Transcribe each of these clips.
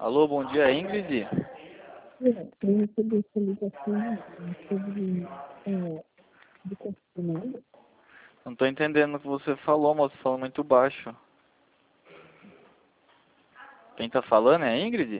Alô, bom dia, Ingrid? Eu recebi essa ligação sobre de questionário. Não tô entendendo o que você falou, moço, falando muito baixo. Quem tá falando é a Ingrid?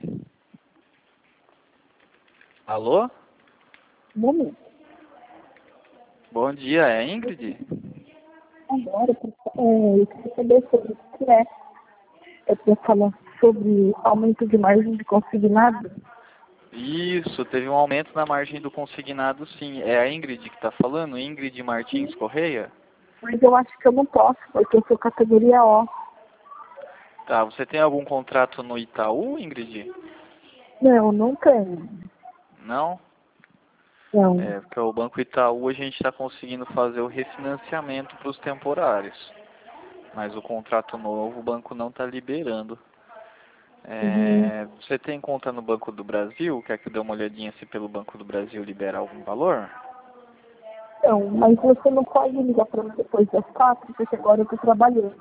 Alô? Um momento. Bom dia, é a Ingrid? Agora, eu queria saber sobre o que é. Eu queria falar sobre aumento de margem de consignado. Isso, teve um aumento na margem do consignado, sim. É a Ingrid que tá falando? Ingrid Martins Correia? Mas eu acho que eu não posso, porque eu sou categoria O. Tá, você tem algum contrato no Itaú, Ingrid? Não, não tenho. Não? Não. É, porque o Banco Itaú a gente está conseguindo fazer o refinanciamento para os temporários. Mas o contrato novo o banco não está liberando. Uhum. Você tem conta no Banco do Brasil? Quer que eu dê uma olhadinha se pelo Banco do Brasil libera algum valor? Não, mas você não pode ligar para mim depois das 4, porque agora eu estou trabalhando.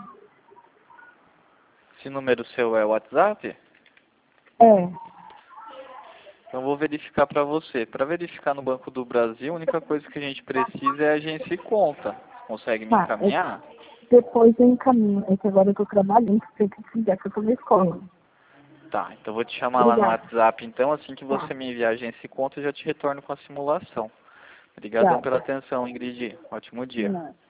Esse número seu é o WhatsApp? É. Então eu vou verificar para você. Para verificar no Banco do Brasil, a única coisa que a gente precisa é a agência e conta. Consegue me Tá, encaminhar? depois eu encaminho. É que agora eu estou trabalhando, tem que desligar que eu estou na escola. Tá, então eu vou te chamar lá no Obrigada. WhatsApp. Então assim que Tá. você me enviar a agência e conta, eu já te retorno com a simulação. Obrigadão Tchau. pela atenção, Ingrid. Ótimo De dia. nada.